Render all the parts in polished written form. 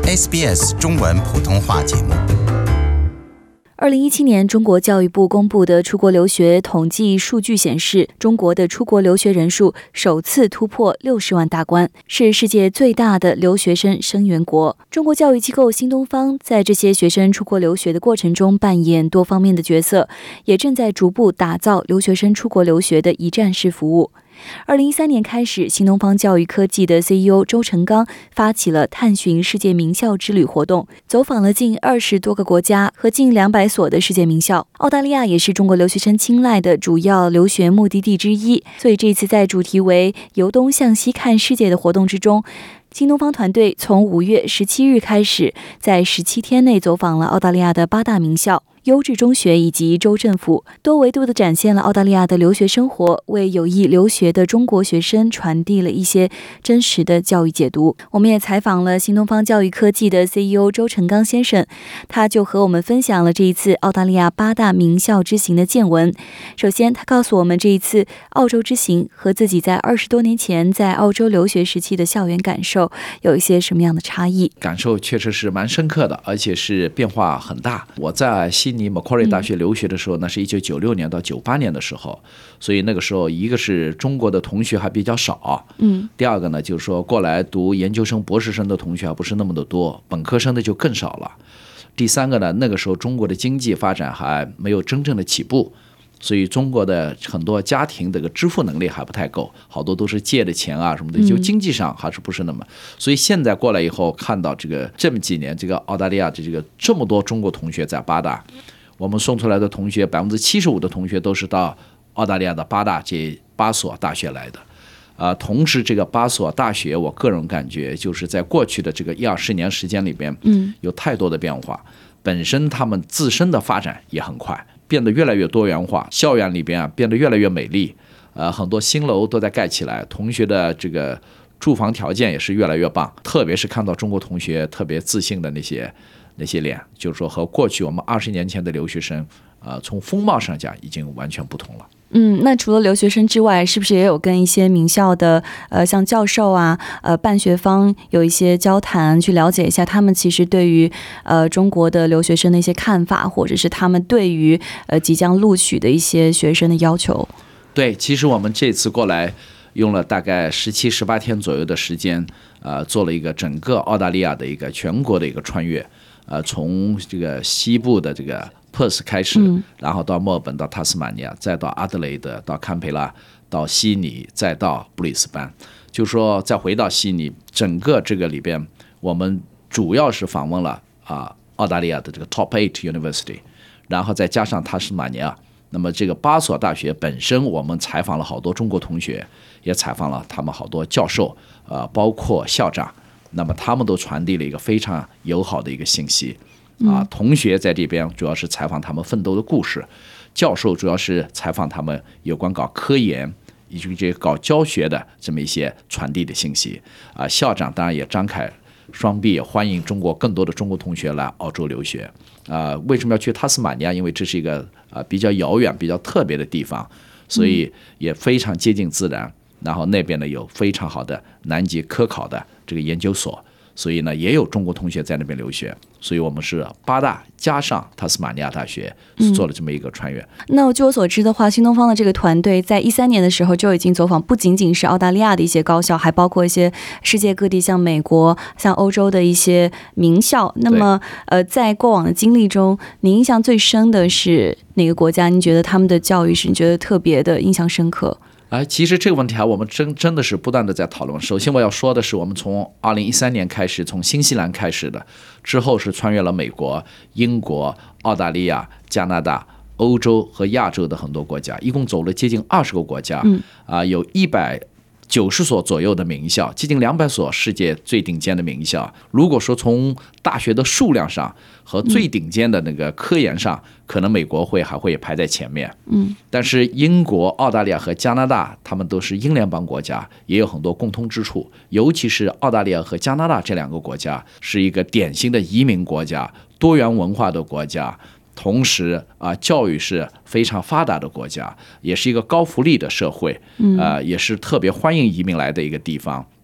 SBS 中文普通话节目。 2017年，中国教育部公布的出国留学统计数据显示，中国的出国留学人数首次突破60万大关，是世界最大的留学生生源国。中国教育机构新东方在这些学生出国留学的过程中扮演多方面的角色，也正在逐步打造留学生出国留学的一站式服务。2013年开始，新东方教育科技的 CEO 周成刚发起了探寻世界名校之旅活动，走访了近20多个国家和近200所的世界名校。澳大利亚也是中国留学生青睐的主要留学目的地之一，所以这次在主题为由东向西看世界的活动之中，新东方团队从5月17日开始，在17天内走访了澳大利亚的8大名校、优质中学以及州政府，多维度地展现了澳大利亚的留学生活，为有意留学的中国学生传递了一些真实的教育解读。我们也采访了新东方教育科技的 CEO 周成刚先生，他就和我们分享了这一次澳大利亚8大名校之行的见闻。首先，他告诉我们这一次澳洲之行和自己在20多年前在澳洲留学时期的校园感受有一些什么样的差异。 感受确实是蛮深刻的，而且是变化很大。我在悉尼 Macquarie 大学留学的时候，那是1996年到98年的时候，所以那个时候一个是中国的同学还比较少，第二个呢就是说过来读研究生博士生的同学还不是那么的多，本科生的就更少了。第三个呢，那个时候中国的经济发展还没有真正的起步，所以中国的很多家庭这个支付能力还不太够，好多都是借的钱啊什么的，就经济上还是不是那么。所以现在过来以后，看到这么几年，这个澳大利亚的这么多中国同学在8大，我们送出来的同学75%的同学都是到澳大利亚的8大这8所大学来的。同时这个8所大学，我个人感觉就是在过去的这个10-20年时间里边，有太多的变化。本身他们自身的发展也很快，变得越来越多元化，校园里边变得越来越美丽，很多新楼都在盖起来，同学的这个住房条件也是越来越棒。特别是看到中国同学特别自信的那些脸，就是说和过去我们20年前的留学生，从风貌上讲已经完全不同了。 那除了留学生之外，是不是也有跟一些名校的像教授啊办学方有一些交谈，去了解一下他们其实对于中国的留学生的一些看法，或者是他们对于即将录取的一些学生的要求？ 对，其实我们这次过来用了大概17-18天左右的时间，做了一个整个澳大利亚的一个全国的一个穿越，从这个西部的这个Perth 开始，然后到墨尔本，到塔斯马尼亚，再到阿德雷德，到堪培拉，到悉尼，再到布里斯班。就是说再回到悉尼，整个这个里边我们主要是访问了澳大利亚的这个 Top 8 University， 然后再加上塔斯马尼亚。那么这个8所大学本身，我们采访了好多中国同学，也采访了他们好多教授，包括校长，那么他们都传递了一个非常友好的一个信息。同学在这边主要是采访他们奋斗的故事，教授主要是采访他们有关搞科研以及这搞教学的这么一些传递的信息。校长当然也张开双臂，欢迎中国更多的中国同学来澳洲留学。为什么要去塔斯马尼亚？因为这是一个比较遥远、比较特别的地方，所以也非常接近自然。然后那边呢有非常好的南极科考的这个研究所，所以呢也有中国同学在那边留学。所以我们是8大加上塔斯马尼亚大学做了这么一个穿越。 那据我所知的话，新东方的这个团队在13年的时候就已经走访不仅仅是澳大利亚的一些高校，还包括一些世界各地，像美国、像欧洲的一些名校。那么在过往的经历中，你印象最深的是哪个国家？你觉得他们的教育是你觉得特别的印象深刻？ 其实这个问题我们真的是不断的在讨论。首先我要说的是，我们从2013年开始，从新西兰开始的，之后是穿越了美国、英国、澳大利亚、加拿大、欧洲和亚洲的很多国家，一共走了接近20个国家，有190所左右的名校，接近200所世界最顶尖的名校。如果说从大学的数量上和最顶尖的那个科研上，可能美国还会排在前面。但是英国、澳大利亚和加拿大，他们都是英联邦国家，也有很多共通之处。尤其是澳大利亚和加拿大这2个国家，是一个典型的移民国家，多元文化的国家。同时教育是非常发达的国家，也是一个高福利的社会，也是特别欢迎移民来的一个地方。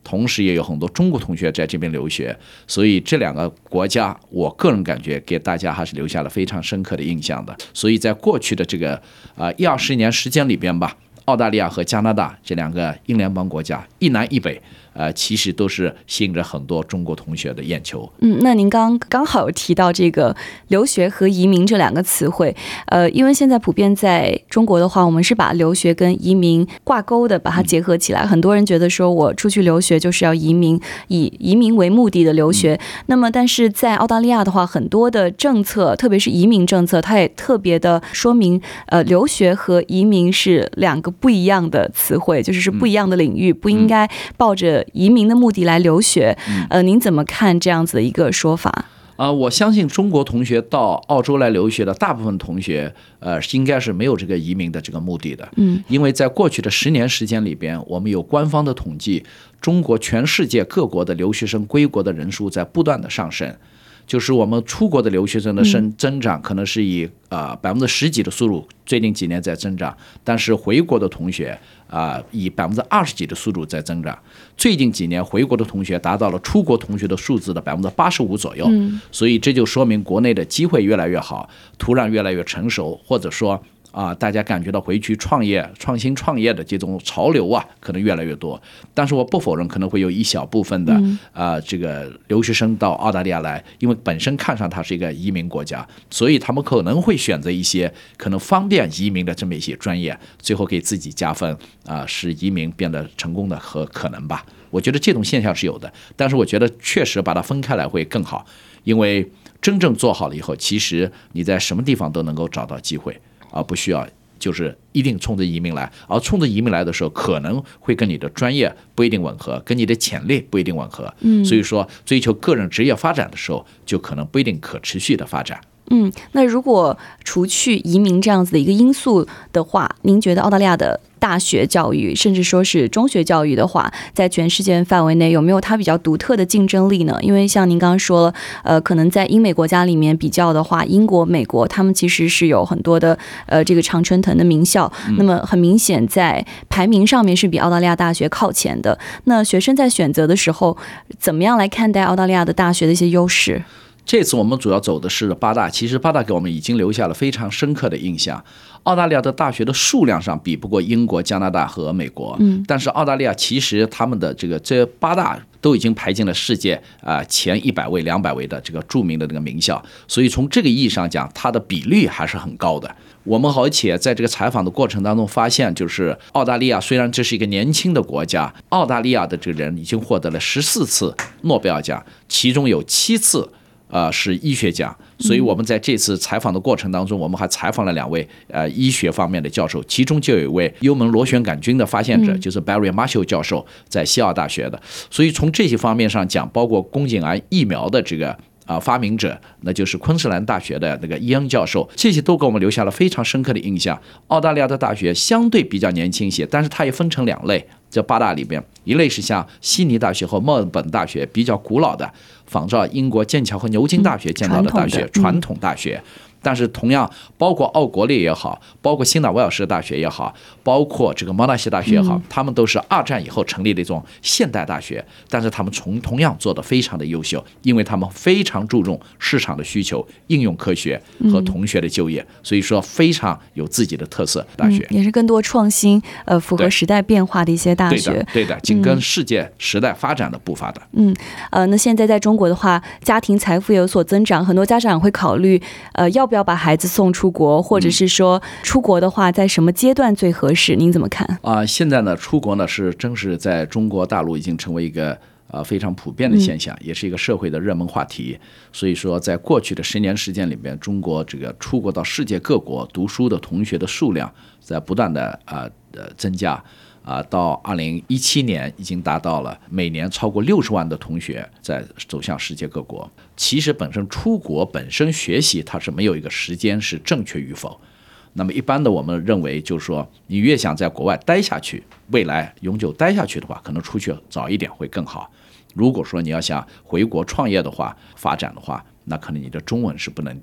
同时也有很多中国同学在这边留学，所以这两个国家，我个人感觉给大家还是留下了非常深刻的印象的。所以在过去的这个1-20年时间里边吧，澳大利亚和加拿大这两个英联邦国家，一南一北，其实都是吸引着很多中国同学的眼球。 那您刚好有提到这个留学和移民这两个词汇，因为现在普遍在中国的话，我们是把留学跟移民挂钩的，把它结合起来。很多人觉得说我出去留学就是要移民，以移民为目的的留学。那么，但是在澳大利亚的话，很多的政策，特别是移民政策，它也特别的说明，留学和移民是两个不一样的词汇，就是不一样的领域，不应该抱着移民的目的来留学。您怎么看这样子的一个说法？ 我相信中国同学到澳洲来留学的大部分同学，应该是没有这个移民的这个目的的。因为在过去的10年时间里边，我们有官方的统计，中国全世界各国的留学生归国的人数在不断的上升。就是我们出国的留学生的增长可能是以10%几的速度，最近几年在增长，但是回国的同学以20%几的速度在增长。最近几年回国的同学达到了出国同学的数字的85%左右。所以这就说明国内的机会越来越好，土壤越来越成熟，或者说大家感觉到回去创新创业的这种潮流可能越来越多。但是我不否认可能会有一小部分的这个留学生到澳大利亚来，因为本身看上它是一个移民国家，所以他们可能会选择一些可能方便移民的这么一些专业，最后给自己加分使移民变得成功的和可能吧。我觉得这种现象是有的，但是我觉得确实把它分开来会更好，因为真正做好了以后，其实你在什么地方都能够找到机会。不需要就是一定冲着移民来，而冲着移民来的时候，可能会跟你的专业不一定吻合，跟你的潜力不一定吻合。所以说追求个人职业发展的时候，就可能不一定可持续的发展。 那如果除去移民这样子的一个因素的话，您觉得澳大利亚的大学教育，甚至说是中学教育的话，在全世界范围内有没有它比较独特的竞争力呢？因为像您刚刚说了，可能在英美国家里面比较的话，英国、美国他们其实是有很多的这个常春藤的名校，那么很明显在排名上面是比澳大利亚大学靠前的。那学生在选择的时候，怎么样来看待澳大利亚的大学的一些优势？ 这次我们主要走的是八大，其实八大给我们已经留下了非常深刻的印象。澳大利亚的大学的数量上比不过英国、加拿大和美国，但是澳大利亚其实他们的这八大都已经排进了世界前100位、200位的这个著名的这个名校，所以从这个意义上讲，它的比率还是很高的。我们而且在这个采访的过程当中发现，就是澳大利亚虽然这是一个年轻的国家，澳大利亚的这个人已经获得了14次诺贝尔奖，其中有7次是医学奖。所以我们在这次采访的过程当中，我们还采访了2位医学方面的教授，其中就有一位幽门螺旋杆菌的发现者，就是 Barry Marshall 教授，在西澳大学的。所以从这些方面上讲，包括宫颈癌疫苗的这个发明者，那就是昆士兰大学的那个伊恩教授，这些都给我们留下了非常深刻的印象。澳大利亚的大学相对比较年轻一些，但是它也分成2类，这8大里边，一类是像悉尼大学和墨尔本大学，比较古老的，仿照英国剑桥和牛津大学建造的大学，传统大学。但是同样，包括奥国立也好，包括新南威尔士大学也好，包括这个毛纳西大学也好，他们都是2战以后成立的一种现代大学，但是他们同样做得非常的优秀，因为他们非常注重市场的需求、应用科学和同学的就业，所以说非常有自己的特色。大学也是更多创新，符合时代变化的一些大学。 对的，紧跟世界时代发展的步伐的。 那现在在中国的话，家庭财富也有所增长，很多家长会考虑，要不要把孩子送出国，或者是说出国的话，在什么阶段最合适？您怎么看？ 现在呢，出国呢正是在中国大陆已经成为一个非常普遍的现象，也是一个社会的热门话题。所以说，在过去的10年时间里面，中国这个出国到世界各国读书的同学的数量在不断的增加。到2017年已经达到了每年超过60万的同学在走向世界各国。其实本身出国本身学习它是没有一个时间是正确与否。那么一般的我们认为就是说，你越想在国外待下去，未来永久待下去的话，可能出去早一点会更好。如果说你要想回国创业的话、发展的话，那可能你的中文是不能丢。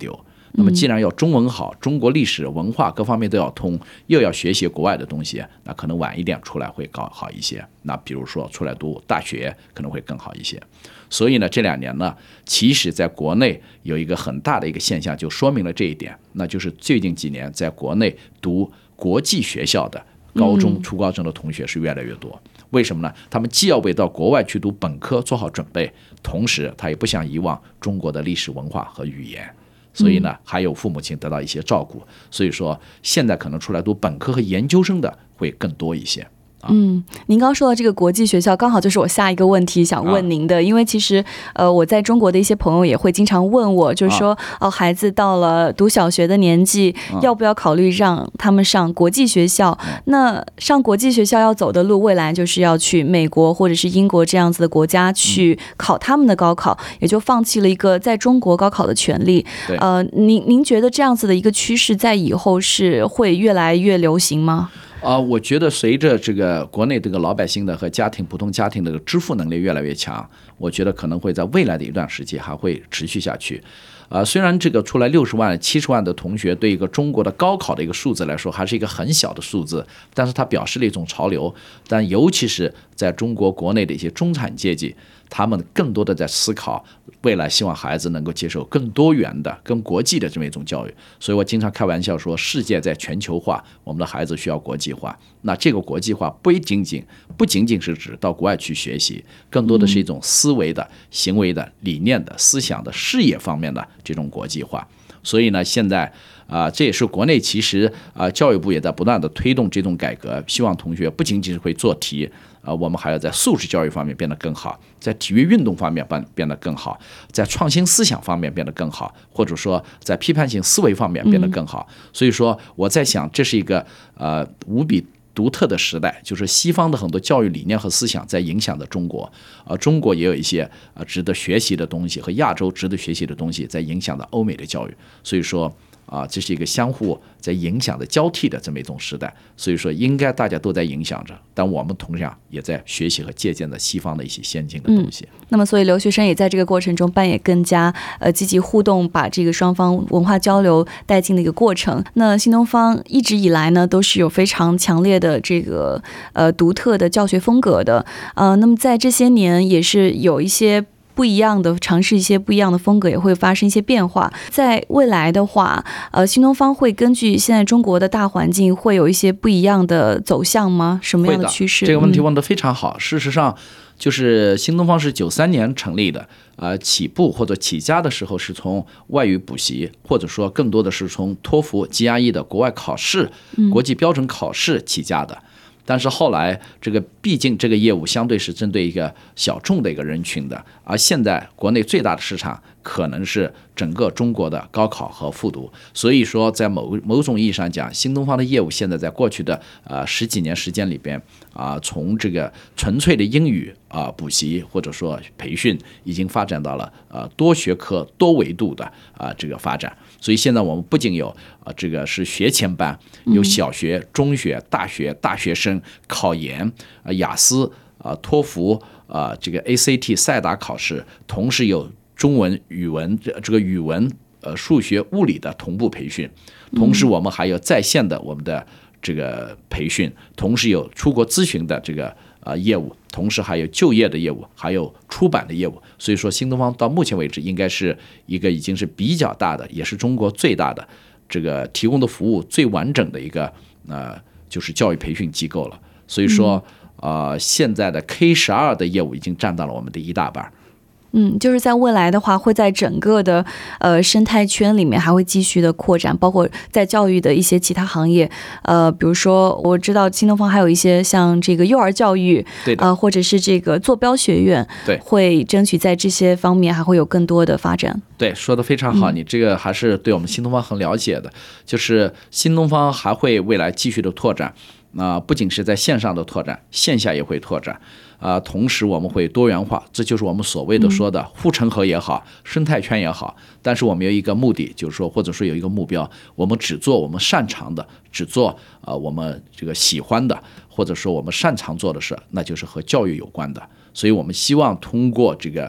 那么既然要中文好，中国历史文化各方面都要通，又要学习国外的东西，那可能晚一点出来会更好一些。那比如说出来读大学可能会更好一些。所以呢，这2年呢，其实在国内有一个很大的一个现象，就说明了这一点，那就是最近几年在国内读国际学校的高中、初高中的同学是越来越多。为什么呢？他们既要为到国外去读本科做好准备，同时他也不像以往中国的历史文化和语言，所以呢，还有父母亲得到一些照顾。所以说，现在可能出来读本科和研究生的会更多一些。 您刚刚说到这个国际学校，刚好就是我下一个问题想问您的，因为其实我在中国的一些朋友也会经常问我，就是说孩子到了读小学的年纪，要不要考虑让他们上国际学校？那上国际学校要走的路，未来就是要去美国或者是英国这样子的国家去考他们的高考，也就放弃了一个在中国高考的权利。您觉得这样子的一个趋势在以后是会越来越流行吗？ 我觉得随着这个国内这个老百姓的和普通家庭的支付能力越来越强，我觉得可能会在未来的一段时期还会持续下去。虽然这个出来60万、70万的同学对一个中国的高考的一个数字来说还是一个很小的数字，但是它表示了一种潮流。但尤其是在中国国内的一些中产阶级，他们更多的在思考未来，希望孩子能够接受更多元的、更国际的这么一种教育。所以我经常开玩笑说，世界在全球化，我们的孩子需要国际化。那这个国际化不仅仅是指到国外去学习，更多的是一种思维的、行为的、理念的、思想的、事业方面的这种国际化。所以呢，现在这也是国内其实教育部也在不断的推动这种改革，希望同学不仅仅是会做题，我们还要在素质教育方面变得更好，在体育运动方面变得更好，在创新思想方面变得更好，或者说在批判性思维方面变得更好。所以说我在想，这是一个无比独特的时代，就是西方的很多教育理念和思想在影响着中国，中国也有一些值得学习的东西，和亚洲值得学习的东西在影响着欧美的教育。所以说这是一个相互在影响的交替的这么一种时代，所以说应该大家都在影响着，但我们同样也在学习和借鉴着西方的一些先进的东西。 那么所以留学生也在这个过程中扮演更加积极互动，把这个双方文化交流带进的一个过程。那新东方一直以来呢都是有非常强烈的这个独特的教学风格的，那么在这些年也是有一些不一样的尝试，一些不一样的风格，也会发生一些变化。在未来的话，新东方会根据现在中国的大环境，会有一些不一样的走向吗？什么样的趋势？ 这个问题问得非常好。事实上，就是新东方是93年成立的，起步或者起家的时候是从外语补习，或者说更多的是从托福、GRE 的国外考试、国际标准考试起家的。但是后来毕竟这个业务相对是针对一个小众的一个人群的，而现在国内最大的市场可能是整个中国的高考和复读，所以说在某种意义上讲，新东方的业务现在在过去的10几年时间里边从这个纯粹的英语补习或者说培训，已经发展到了多学科多维度的这个发展。所以现在我们不仅有这个是学前班，有小学、中学、大学、大学生、考研、雅思、托福、这个 ACT 赛达考试，同时有中文、语文数学、物理的同步培训，同时我们还有在线的我们的这个培训，同时有出国咨询的这个业务，同时还有就业的业务，还有出版的业务。所以说新东方到目前为止应该是一个已经是比较大的，也是中国最大的这个提供的服务最完整的一个就是教育培训机构了。所以说现在的 K12 的业务已经占到了我们的一大半。 就是在未来的话，会在整个的生态圈里面还会继续的扩展，包括在教育的一些其他行业，比如说我知道新东方还有一些像这个幼儿教育， 对的， 或者是这个坐标学院， 对， 会争取在这些方面还会有更多的发展。 对，说得非常好，你这个还是对我们新东方很了解的，就是新东方还会未来继续的拓展。不仅是在线上的拓展，线下也会拓展，同时我们会多元化，这就是我们所谓的说的护城河也好，生态圈也好。但是我们有一个目的，就是说或者说有一个目标，我们只做我们擅长的，只做我们这个喜欢的，或者说我们擅长做的事，那就是和教育有关的。所以我们希望通过这个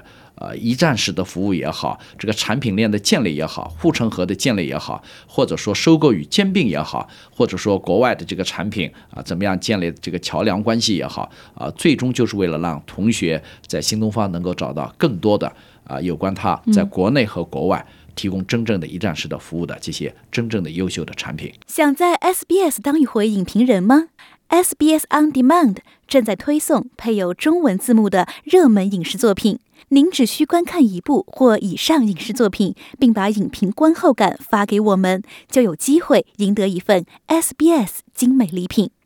一站式的服务也好，这个产品链的建立也好，护城河的建立也好，或者说收购与兼并也好，或者说国外的这个产品怎么样建立这个桥梁关系也好，最终就是为了让同学在新东方能够找到更多的有关他在国内和国外提供真正的一站式的服务的这些真正的优秀的产品。 想在 SBS 当一回影评人吗？ SBS On Demand 正在推送配有中文字幕的热门影视作品，您只需观看一部或以上影视作品，并把影评观后感发给我们，就有机会赢得一份 SBS 精美礼品。